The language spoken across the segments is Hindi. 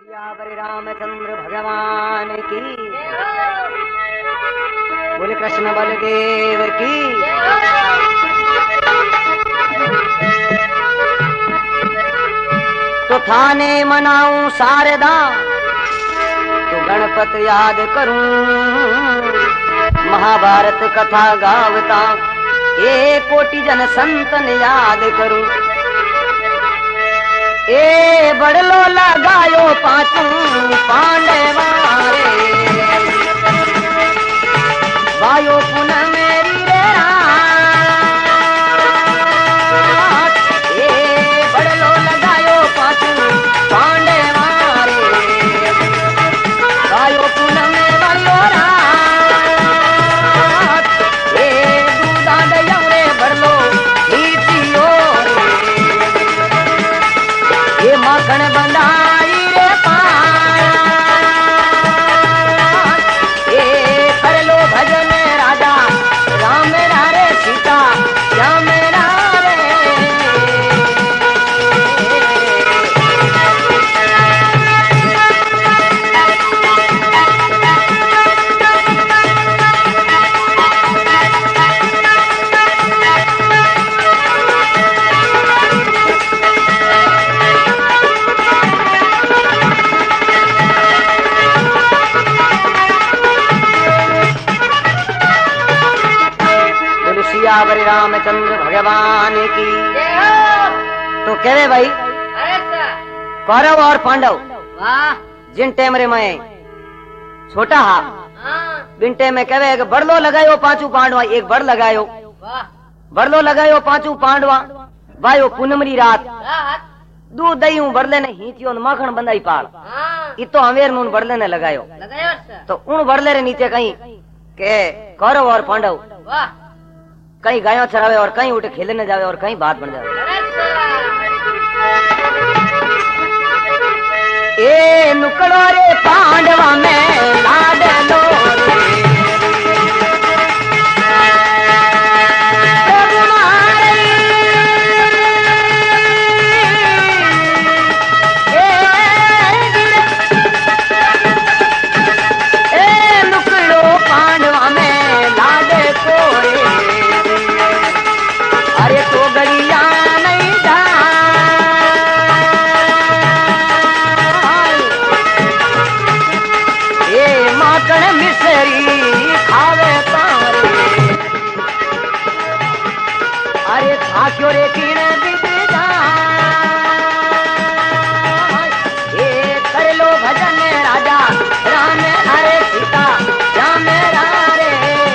सियावर रामचंद्र भगवान की, बोले कृष्ण बलदेव की। तो थाने मनाऊं शारदा, तो गणपत याद करूं, महाभारत कथा गावता एक कोटि जन संतन याद करूं। ए बड़लो लगायो पांचू पांडवा रे, वायो पुनः मेरी रे रात। ए बड़लो लगायो पांचू पांडवा रे, वायो पुनः में वायो रात। ए दूधा दया रे बड़लो नीतियो रे, ये माखन बंधाई रे पान। ये कर लो भजन राजा राम मेरा रे, सीता श्याम मेरा रे। सियावर रामचंद्र भगवान की। तो कहे भाई कौरव और पांडव जिन टाइम रे मैं छोटा हा, बिन टाइम में कहे बड़लो लगायो पांचू पांडवा, एक बड़ लगायो, बड़लो लगायो पांचू पांडवा, वायो पूनमरी रात। दूध दही हूँ बड़ले ने हीचियो माखन बंदाई पाल, इतो हवेर में बड़ले ने लगायो। तो उन बड़ले रे नीचे कहीं के कौरव और पांडव कहीं गायों चरावे और कहीं उठे खेलने जावे और कहीं बात बन जावे। ए नुकड़ो रे पांडवा में लाडलो रे, नुकड़ो पांडवा में लाडे को रे, अरे तो गलिया नहीं जा। ये माकड़ मिसरी खावे तारे, अरे खाक्यो रे कीने बीत जा। ये कर लो भजन राजा राम अरे सीता श्याम मेरा रे।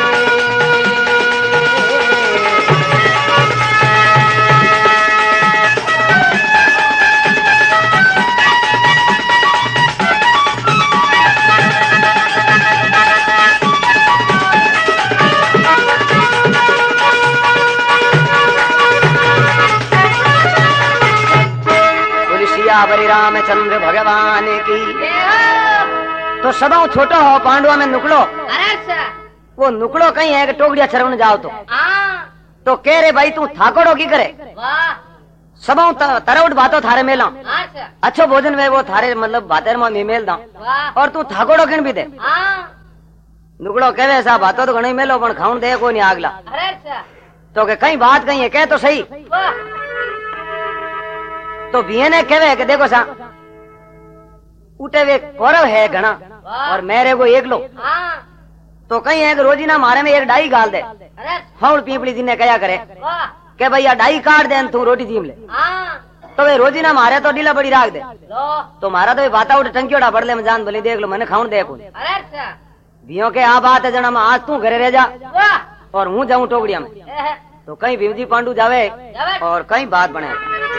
सियावर रामचंद्र भगवान की। तो सदा छोटो हो पांडवा में नुकड़ो, वो नुकड़ो कहीं है कि टोकड़िया चरवन जाओ तो कह रे भाई तू थाकोड़ो की करे, सबा तरवट बातों थारे मेला, अच्छो भोजन में वो थारे मतलब बातेर में मेल दा, और तू थाकोड़ो किन भी दे। नुकड़ो कहे ऐसा बातों तो घणी मेलो पण खाऊं दे को नहीं आगला। तो के कहीं बात कहीं है कह तो सही। तो बिये ने कहे कि देखो सा उठे वे कौरव है घना और मेरे को एक लो, तो कहीं है कि रोजीना मारे में एक डाई गाल दे। हौड़ पीपली जी ने कया करे के भैया डाई काट दे तू रोटी जीम ले, तो वे रोजीना मारे तो डीला बड़ी राख दे। तो मारा तो बाता उठे टंकियोड़ा बड़ले में जान बोली देख लो मैंने खाऊं दे को। बियो के आ बात है जना आज तू घरे रह जा और हूँ जाऊं टोकड़िया में। तो कहीं भीमजी पांडु जावे और कहीं बात बने।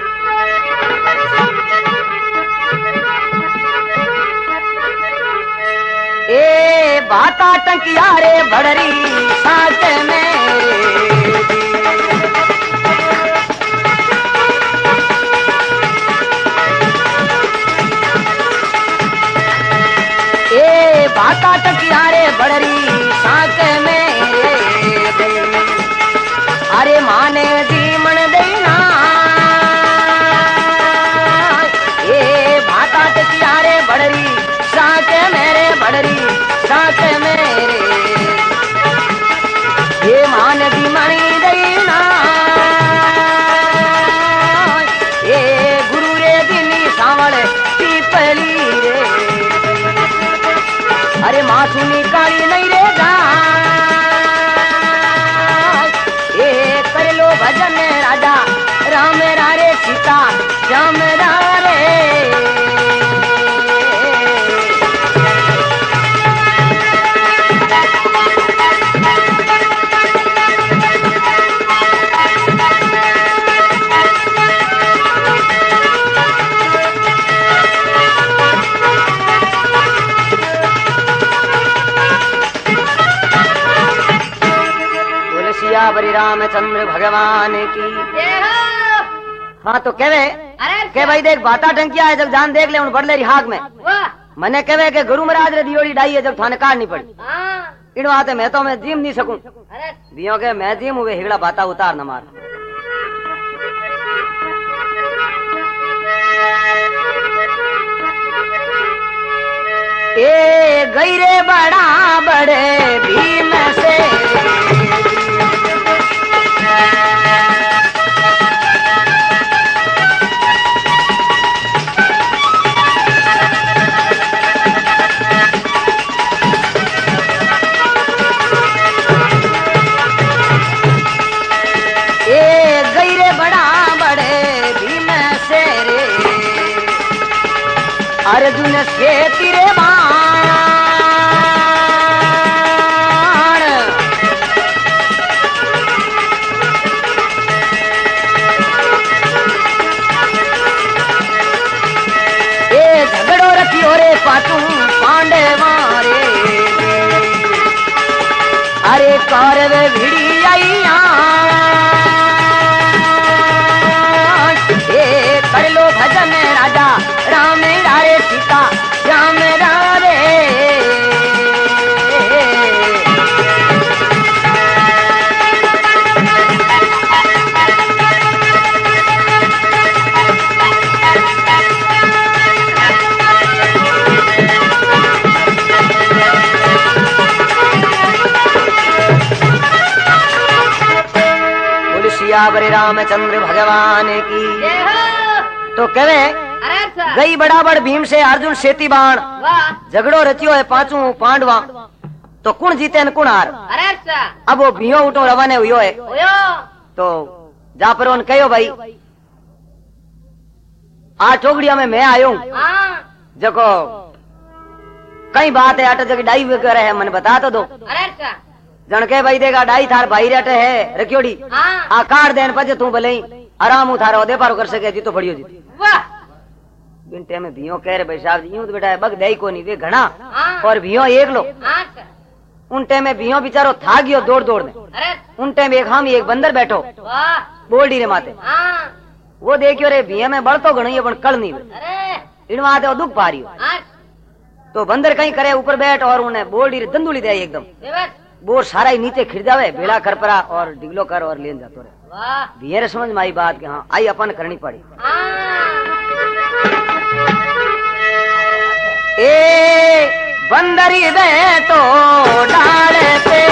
ए बाता टंकिया रे भड़री साथ में, ए बाता टंकिया रे भड़री साथ में, अरे माने जी मन देना। ए बाता टंकिया रे भड़री श्री रामचंद्र भगवान की। हाँ तो कहवे के भाई देख बाता टंकिया है जब जान देख ले उन बढ़ले हाक में मने कहवे के गुरु महाराज रे दियोड़ी डाई है जब थाने काटनी पड़ी इन बात मैं तो मैं जीम नहीं सकूं दियो के मैं जीम हुए हिगड़ा बाता उतार न मार। ए गईरे बड़ा बड़े भीम से अर्जुन से तिरे बाण ए झगड़ो रखियो रे पाचू पांडे मारे अरे कौरव भिड़ी आईया ए कर लो भजन राजा राम रे सीता राम रे सियावर रामचंद्र भगवान की। तो कहे गई बराबर भीम से अर्जुन सेती बाण झगड़ो रचियो है पांचू पांडवा तो कुण जीते न कुण हार। अब वो भियो उठो रवाने हुयो है तो जा पर उन कहो भाई आ चौगड़िया में मैं आयो जको कई बात है अट जगह डाई वगैरह है मन बता तो दो जन के भाई देगा डाई थार भाई रटे है रखियोड़ी आ काट देन पजे तू भले आराम उठारो दे पारो कर सके जी तो बढ़ियो जी बिनते में भियो कह रहे भाई साहब यूं तो बेटा बग दई को नहीं वे घना और भियो एक लो उन टाइम में भियो बेचारो था गयो दौड़ दौड़ में उन टाइम एक हम एक बंदर बैठो बोल्डी रे माते वो देखियो रे भियो में बढ़ तो घणो पण कल नहीं इन माते दुख पा रही तो बंदर कहीं करे ऊपर बैठ और उन्हें बोल्डी रे दंदुली दे एकदम वो सारा ही नीचे खिर जावे बेड़ा करपरा और डिगलो कर और लेन जातो रे भिये समझ में आई बात के हाँ आई अपन करनी पड़ी। ए बंदरी दे तो डाल पे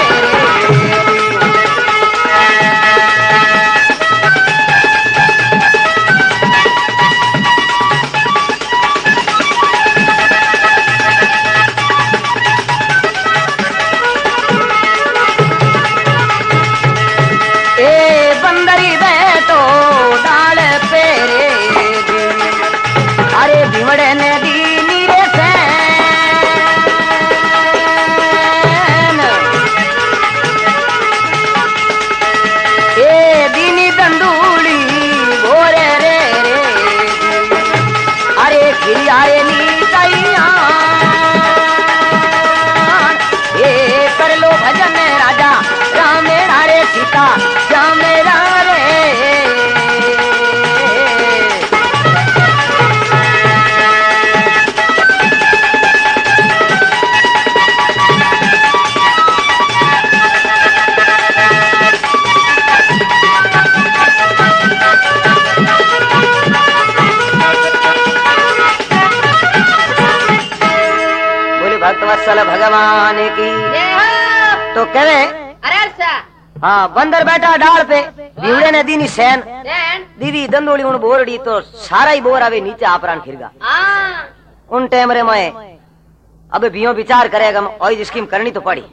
वत्सल भगवान की। तो कहे हाँ बंदर बैठा डाल पे भीवड़े ने दीनी सैन दीदी दंदोली उन बोरड़ी तो सारा ही बोर आवे नीचे आपरान खिरगा उन टाइम रे मैं अब भियो विचार करेगा और स्कीम करनी तो पड़ी।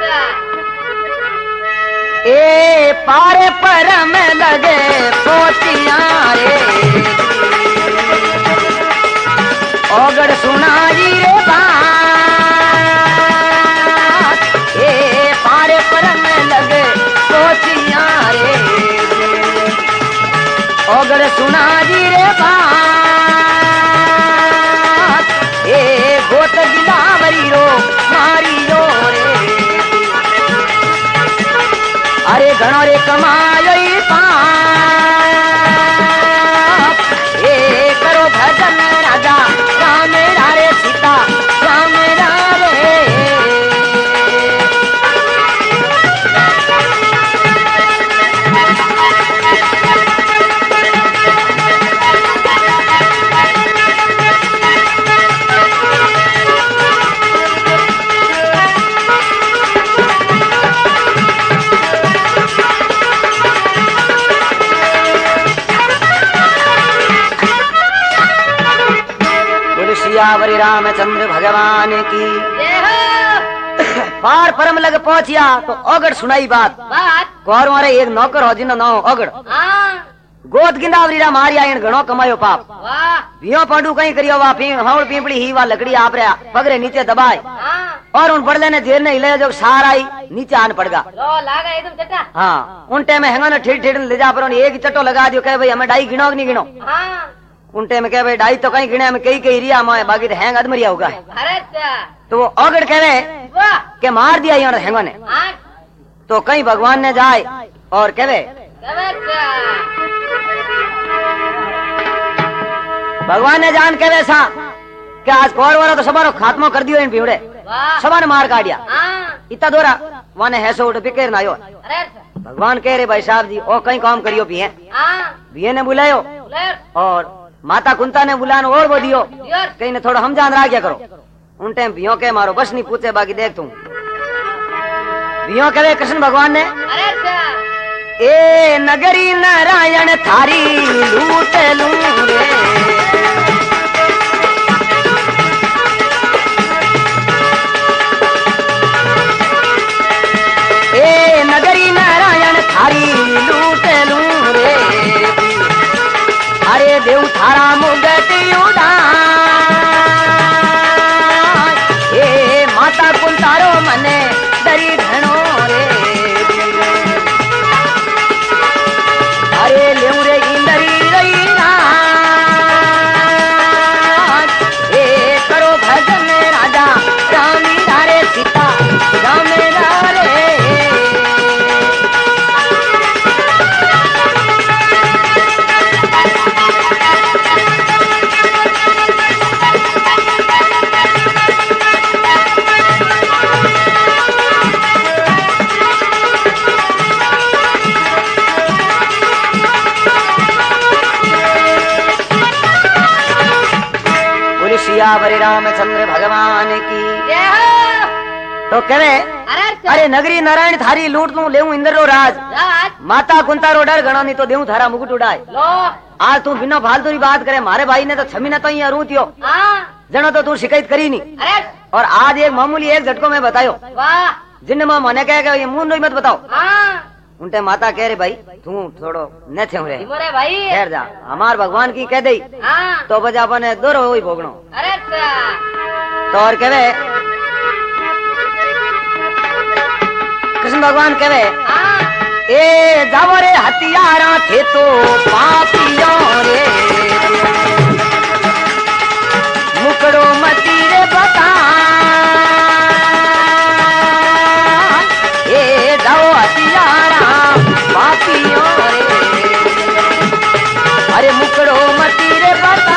ए पारे पर में लगे पोतिया रे ओगड़ सुना जी रे पारे पर में लगे पोतिया रे ओगड़ सुना जी रे ए गोत गिलावरी रो मारी रो रे अरे घणो रे कम सियावरी रामचंद्र भगवान की। पार परम लग पहुंचिया तो ओगड़ सुनाई बात। कौर मारे एक नौकर हो जिनो नाम ओगड़। गोद गिंदावरी रा मारिया इन घणो कमायो पाप। वियो पांडू कहीं करियो वा हवड़ पीपड़ी ही वा लकड़ी आप रहा पगरे नीचे दबाए और उन बड़ले ने जेर ने हिले जो सार आई नीचे आन पड़ गया। हाँ उन टाइम में हैंगो ने ठेठ ठेठ ले जा पर एक चट्टो लगा दियो कहे भाई हमें डाई गिनो कि नहीं गिनो। उन टाइम में कहे भाई डाई तो कहीं गिने में कई रिया माए बाकी तो हैंग अदमरिया होगा। तो वो ओगड़ कहे के मार दिया यहाँ हैंगो ने। तो कहीं भगवान ने जाए और कहे भगवान ने जान के वैसा कि आज कौर वाला तो सबारो खात्मो कर दियो इन भीड़े सबा ने मार काटिया। इतना दोरा वाने हैसो उठ पिकेर ना आयो। भगवान कह रहे भाई साहब जी ओ कहीं काम करियो बिये ने बुलायो और माता कुंता ने बुलानो और वो दियो कहीं ने थोड़ा हम जान रहा क्या करो। उन टाइम भियो के मारो बस नहीं पूछे बाकी देख तू भियो कहे कृष्ण भगवान ने ए नगरी नारायण थारी लूट लूं रे। ए नगरी नारायण थारी लूट लूं रे। अरे देव थारा मुगट उड़ा ए माता कुंतारो मने डरी घणो रे। अरे लेऊ रे इंदरी रही ए करो भजन राजा रामी रे सीता राम रे। सियावरी रामचंद्र भगवान की। तो कहे अरे नगरी नारायण थारी लूट लूं लेऊ इंद्र रो राज माता कुंता रो डर घणो नहीं तो देऊ थारा मुकुट उड़ाए। आज तू बिना फालतू की बात करे मारे भाई ने तो 6 महीना तो यहाँ रू थियो जनो तो तू शिकायत करी नहीं और आज एक मामूली एक झटको में बतायो जिन में मने कहे ये मुंह मत बताओ। उनटे माता कह रहे भाई तू थोड़ो न थे रे खैर जा हमार भगवान की कह दई तो बजा अपने दूर हो भोगनो। तो और कहे कृष्ण भगवान कहे ए जावो रे हथियारा थे तो पापियों रे मुकड़ो मती रे बता ए जाओ हथियारा पापियों रे। अरे मुकड़ो मती रे बता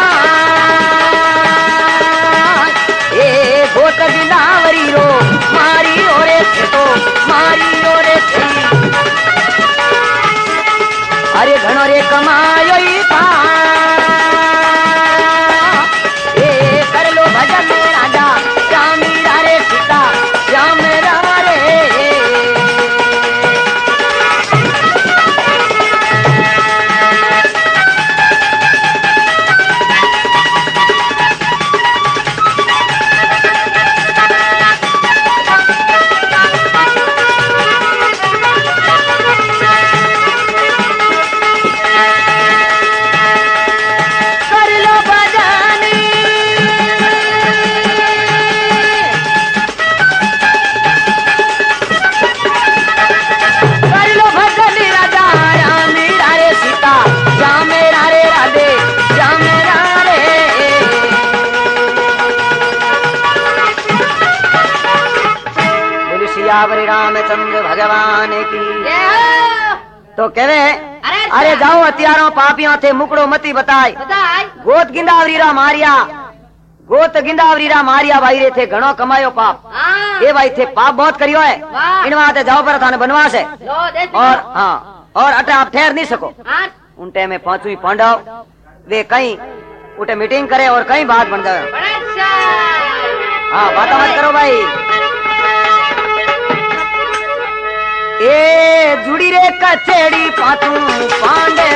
ए गोट गिलावरी रो मारी ओरे तो मारी ओरे थी। अरे घणो रे कमायो ए कर लो भजन राजा रामी रे सीता राम रे। सियावरी रामचंद्र भगवान की। तो कहे अरे जाओ हथियारों पापियों थे मुकड़ो मती बताए गोत गिंदावरी रा मारिया भाई रे थे घणो कमायो पाप ये भाई थे पाप बहुत करियो है इन बात जाओ पर थाने बनवास है और हाँ और अटे आप ठहर नहीं सको। उन टाइम में 5वीं पांडव वे कहीं उठे मीटिंग करे और कहीं बात बन जाए। हाँ बात मत करो भाई। ए जुड़ी रे कचेड़ी पातू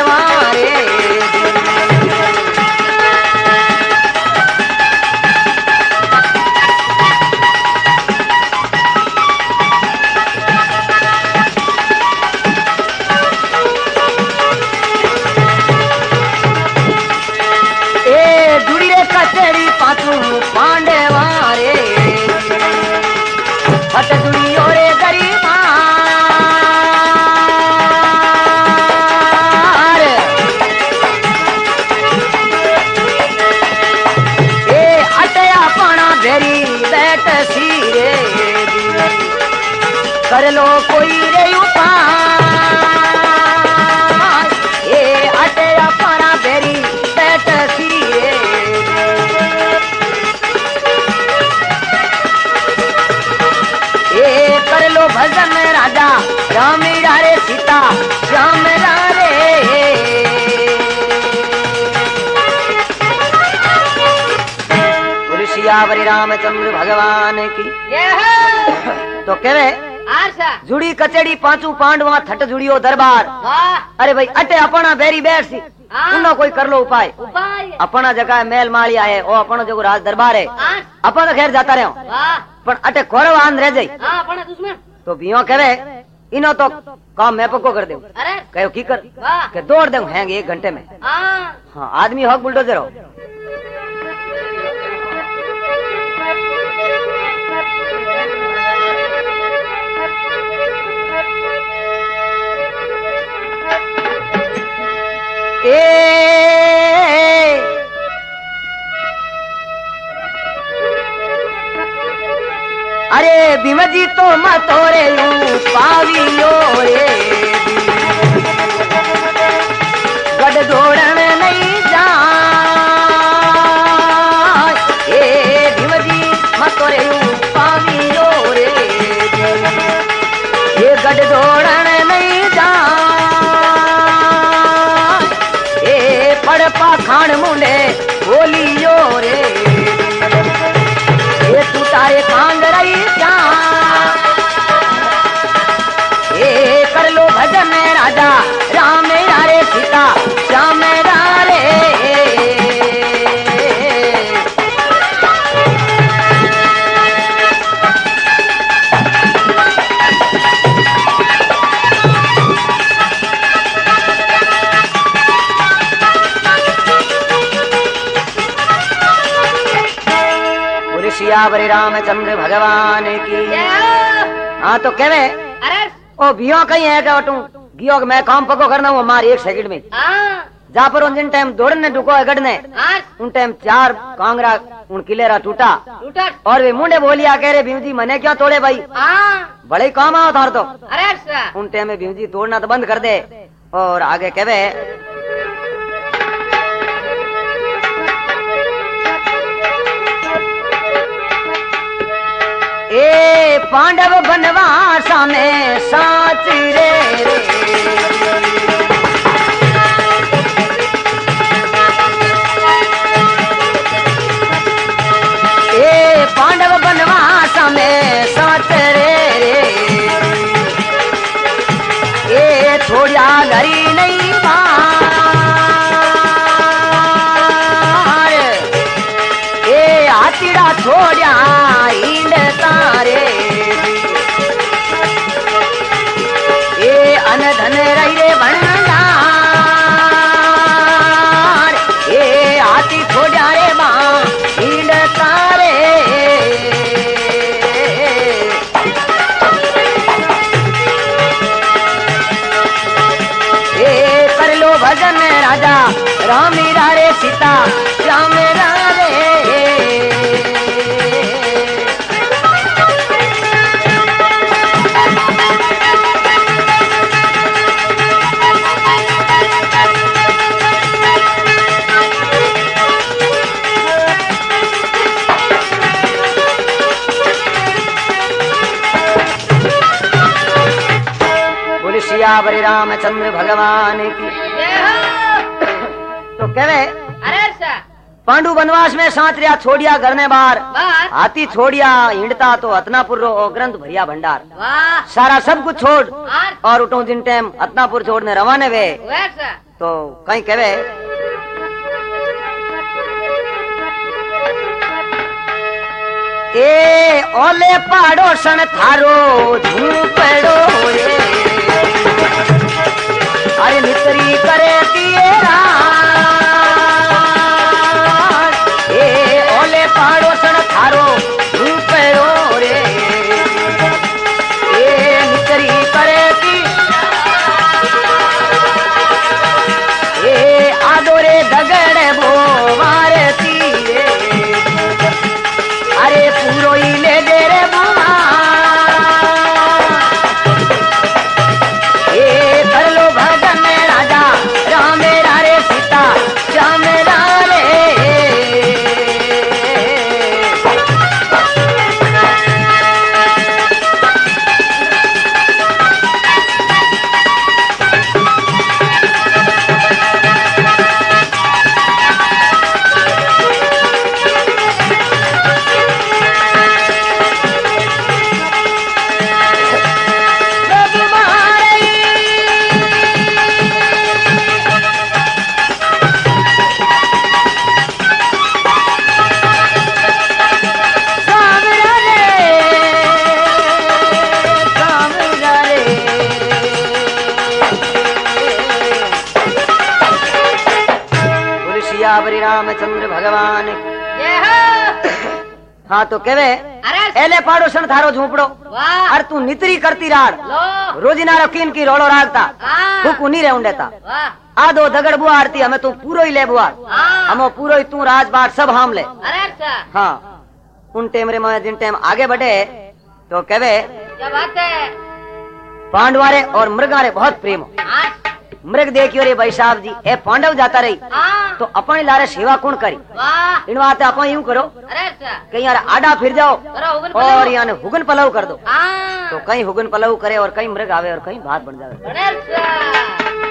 पांडवारे हट जुड़ियो रे गरीबार ए अटया पाना भेरी बैठ सीरे कर लो कोई रे उपाय ए अटया पाना भेरी बैठ सीरे ए कर लो भजन राजा राम रे सीता श्याम रे बोल सियावर रामचंद्र भगवान की तो कहे जुड़ी कचड़ी पांचू पांडवा थट जुड़ियो दरबार अरे भाई अटे अपना बेरी बैठ सी उन्नो कोई कर लो उपाय अपना जगह मेल मालिया है ओ अपना जो राज दरबार है अपन तो खैर जाता रहो पर अटे कौरव आंध रह जाई तो बियो कहे इनो तो काम मैं पक्को कर दे कहो की कर के दौड़ दे हैंगे 1 घंटे में हाँ आदमी हक बुलडोजर हो अरे भीमजी तो मतोरे पावियो रे गड दौड़न नहीं जा ए भीमजी मतोरे पावियो रे ये गड दौड़न नहीं जा ए पड़ पाखान मुंडे बोलियो रे ये तू तारे कांग रही क्या ए कर लो भजन राजा राम रे सीता श्याम रे सियावर रामचंद्र भगवान की हाँ तो कहे ओ बियो कहीं है क्या तू गियो मैं काम पको करना हूँ हमारे 1 सेकंड में जा पर उन जिन टाइम दौड़ने डुको है गढ़ने उन टाइम 4 कांगरा उन किलेरा टूटा और वे मुंडे बोलिया कह रहे भीमजी मने क्यों तोड़े भाई बड़े काम आओ थार तो उन टाइम में भीमजी तोड़ना तो बंद कर दे और आगे कहे ए पांडव बनवास में साच रे ए पांडव बनवास में साच रे ए छोड़िया घरी नहीं पार ए हाथीड़ा छोड़िया इंड तारे ए अन धन रही रे भंडार ए हाथी छोड़ा रे मां इंड तारे ए कर लो भजन राजा राम रे सीता श्याम रे सियावर रामचंद्र भगवान की तो कहे पांडु वनवास में सांतरिया छोड़िया घरने बार हाथी छोड़िया हिंडता तो हतनापुर रो ग्रंथ भरिया भंडार सारा सब कुछ छोड़ और उठो जिन टाइम हतनापुर छोड़ने रवाने वे तो कहीं कहे ए ओले पाड़ो सन थारो झूपड़ो रे अरे मित्री करे तेरा ए ओले पाड़ो सन थारो झूपड़ो रे पूरो ही ले दे रे बुआ ये कर लो भजन राजा राम रे सीता राम रे रामचंद्र भगवान हाँ तो केवे एले पाड़ोशन थारो झूपड़ो और तू नितरी करती राड़ रोजिना रकीन की रोड़ो रागता हुकू नहीं रे उंडेता आदो दगड़ बुआ आरती हमें तू पूरो ही ले बुआ हम पूरो ही तू राजबाट सब हम ले हाँ उन टेम रे मैं जिन टेम आगे बढ़े तो केवे क्या बात है पांडवारे और मृगारे बहुत प्रेम मृग देखियो रे भाई साहब जी ए पांडव जाता रही तो अपन लारे सेवा कौन करी इन बात अपन यूं करो कहीं यार आडा फिर जाओ और यानी हुगन पलाव कर दो तो कहीं हुगन पलाव करे और कहीं मृग आवे और कहीं भात बन जावे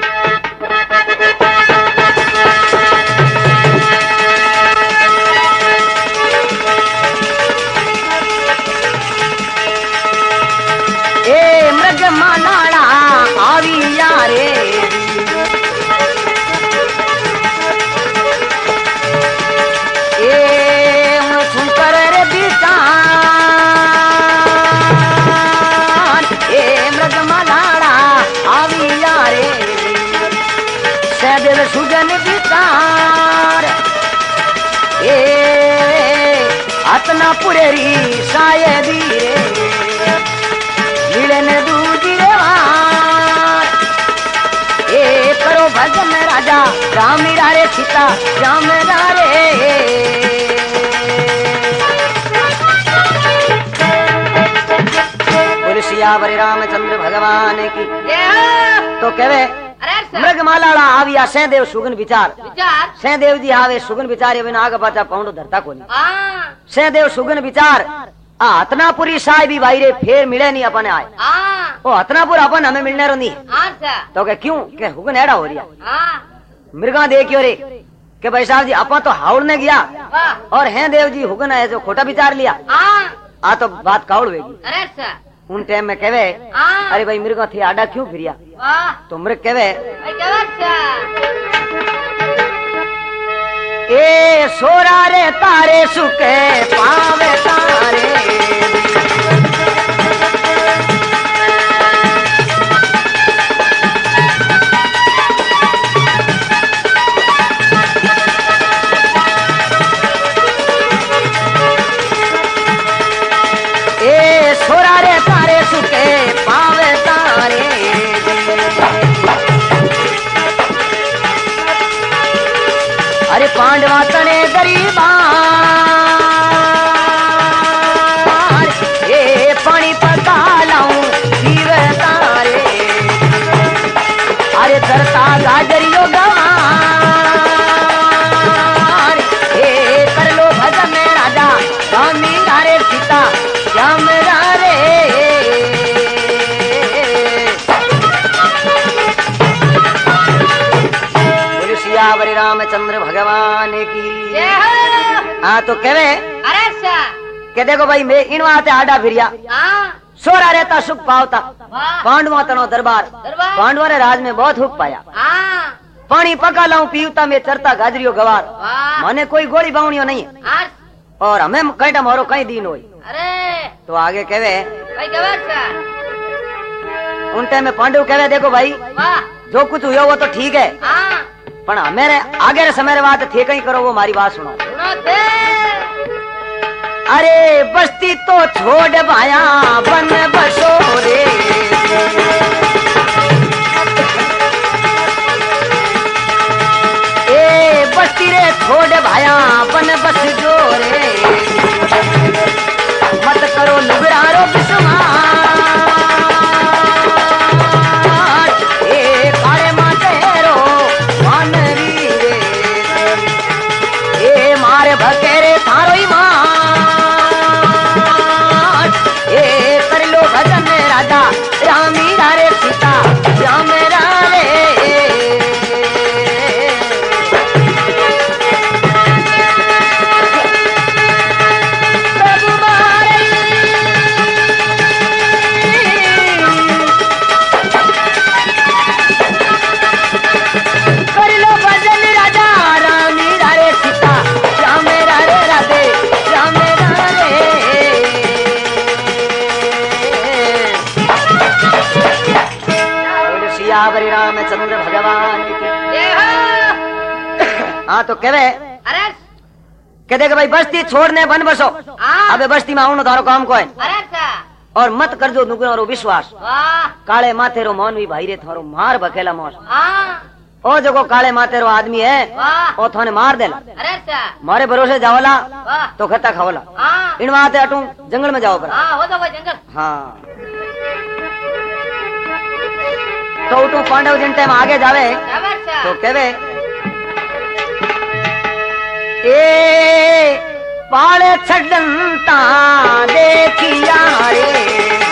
ए मृग मानाड़ा आवी यारे सुजन विचार अतना पुरेरी शायदी मिलन दूजी करो भजन राजा राम रे सीता राम रे बोल सियावर रामचंद्र भगवान की तो कहवे मृग मालाड़ा आविया सहदेव सुगन विचार सहदेव जी आवे सुगन विचार ये आग पाचा पाउंडो धरता कोनी सहदेव सुगन विचार हतनापुरी साहिबी भाई रे फेर मिले नहीं अपन आए ओ हतनापुर अपन हमें मिलने रो नहीं तो क्या क्यों के हुगन एड़ा हो रिया मृगा देखियो रे के भाई साहब जी अपन तो हाउड़ ने गया और हैं देव जी हुगन है जो खोटा विचार लिया आ तो बात काउड़ होगी उन टाइम में कहवे अरे भाई मृग थे आडा क्यों फिरिया तो मृग कहवे ए सोरा रे तारे सुके पावे तारे ए सोरा रे तारे सुके पावे तारे अरे पांडवा तने गरीबा ए पानी पका लाऊं पीवे तारे अरे धरता गाजरियो गवार ए कर लो भजन राजा स्वामी रे सीता श्याम रे बोल सियावर रामचंद्र भगवान की हाँ तो कहवे के देखो भाई मैं इन वाते आडा फिरिया सोरा रहता सुख पावता पांडवा तनो दरबार पांडवा रे राज में बहुत हुक पाया पानी पका लाऊं पीवता में चरता गाजरियो गवार मने कोई गोली बावणियो नहीं है और हमें कई टाइम और कई दिन होई तो आगे कहवे उन टाइम में पांडव कहवे देखो भाई जो कुछ हुआ वो तो ठीक है पर हमें आगे रे समय रे बात थे कहीं करो वो हमारी बात सुनो अरे बस्ती तो छोड़ भाया बन बसो रे ए बस्ती रे छोड़ भाया बन बस जो रे हाँ तो कहवे अरे कहते कि भाई बस्ती छोड़ने बन बसो। अबे बस्ती में आऊं तारो काम को है और मत कर जो नुकरो विश्वास। काले माथे रो मौन भी भाई रे थारो मार बखेला मोस। ओ जो काले माथे रो आदमी है ओ थाने मार देला। मारे भरोसे जाओला तो खता खाओला। इन बात अटू जंगल में जाओ पर। हाँ तो तू पांडव जिन टाइम आगे जावे तो कहवे ए पाले छड़ता देखिया रे